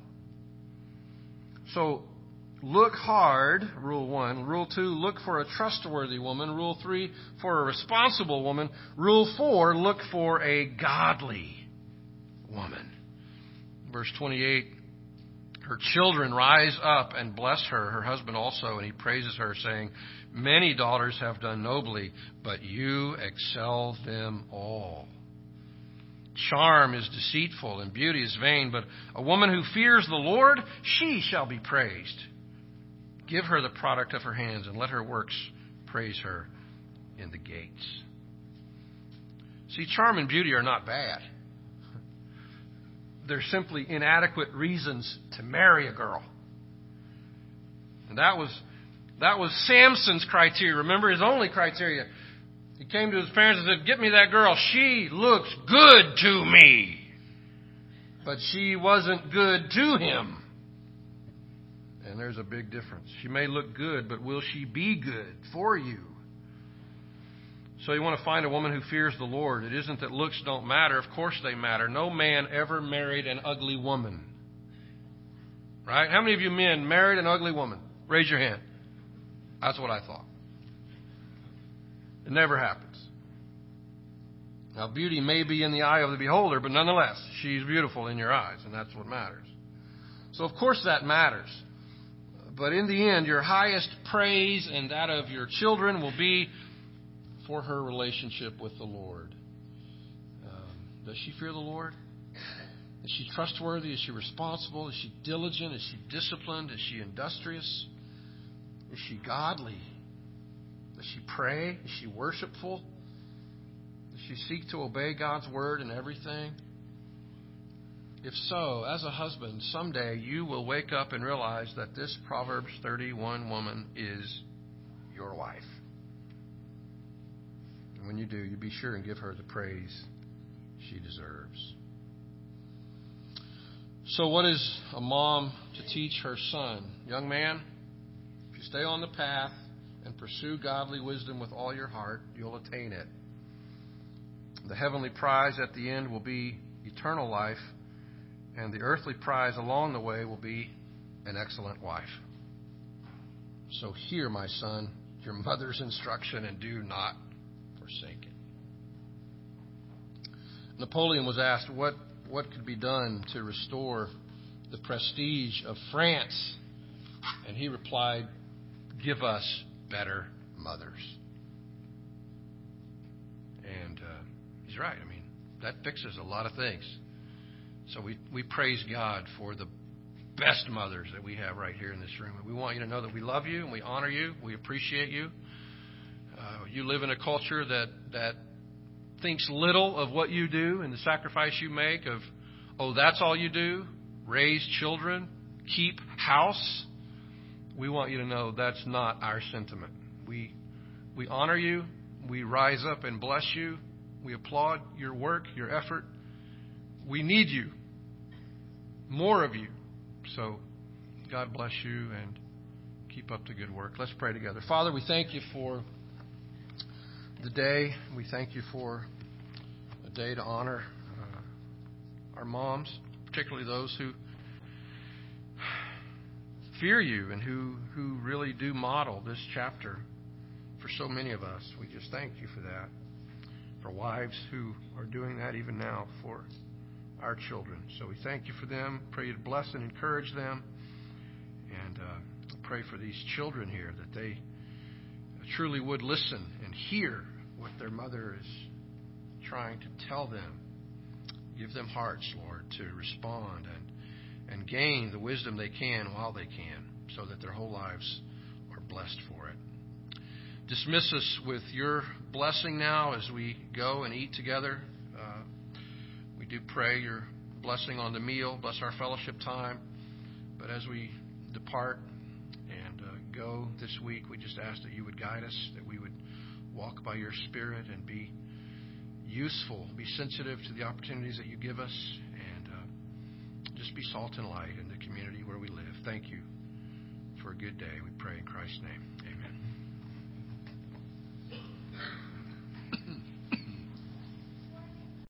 So, look hard, rule one. Rule two, look for a trustworthy woman. Rule three, for a responsible woman. Rule four, look for a godly woman. Verse twenty-eight, her children rise up and bless her, her husband also, and he praises her, saying, many daughters have done nobly, but you excel them all. Charm is deceitful and beauty is vain, but a woman who fears the Lord, she shall be praised. Give her the product of her hands, and let her works praise her in the gates. See, charm and beauty are not bad. They're simply inadequate reasons to marry a girl. And that was that was Samson's criteria. Remember, his only criteria. He came to his parents and said, get me that girl. She looks good to me. But she wasn't good to him. And there's a big difference. She may look good, but will she be good for you? So you want to find a woman who fears the Lord. It isn't that looks don't matter. Of course they matter. No man ever married an ugly woman. Right? How many of you men married an ugly woman? Raise your hand. That's what I thought. It never happens. Now, beauty may be in the eye of the beholder, but nonetheless, she's beautiful in your eyes, and that's what matters. So, of course, that matters. But in the end, your highest praise and that of your children will be for her relationship with the Lord. Um, does she fear the Lord? Is she trustworthy? Is she responsible? Is she diligent? Is she disciplined? Is she industrious? Is she godly? Does she pray? Is she worshipful? Does she seek to obey God's word in everything? If so, as a husband, someday you will wake up and realize that this Proverbs thirty-one woman is your wife. And when you do, you be sure and give her the praise she deserves. So what is a mom to teach her son? Young man, if you stay on the path and pursue godly wisdom with all your heart, you'll attain it. The heavenly prize at the end will be eternal life, and the earthly prize along the way will be an excellent wife. So hear, my son, your mother's instruction and do not forsake it. Napoleon was asked what, what could be done to restore the prestige of France, and he replied, give us better mothers. And uh, he's right. I mean, that fixes a lot of things. So we, we praise God for the best mothers that we have right here in this room. And we want you to know that we love you and we honor you. We appreciate you. Uh, you live in a culture that, that thinks little of what you do and the sacrifice you make of, oh, that's all you do? Raise children? Keep house? We want you to know that's not our sentiment. We, we honor you. We rise up and bless you. We applaud your work, your effort. We need you. More of you. So God bless you and keep up the good work. Let's pray together. Father, we thank you for the day. We thank you for a day to honor uh, our moms, particularly those who fear you and who, who really do model this chapter for so many of us. We just thank you for that. For wives who are doing that even now for our children. So we thank you for them. Pray you to bless and encourage them. And uh, pray for these children here that they truly would listen and hear what their mother is trying to tell them. Give them hearts, Lord, to respond and, and gain the wisdom they can while they can, so that their whole lives are blessed for it. Dismiss us with your blessing now as we go and eat together. Uh, we do pray your blessing on the meal. Bless our fellowship time. But as we depart and uh, go this week, we just ask that you would guide us, that we would walk by your Spirit and be useful, be sensitive to the opportunities that you give us, and uh, just be salt and light in the community where we live. Thank you for a good day. We pray in Christ's name. Amen.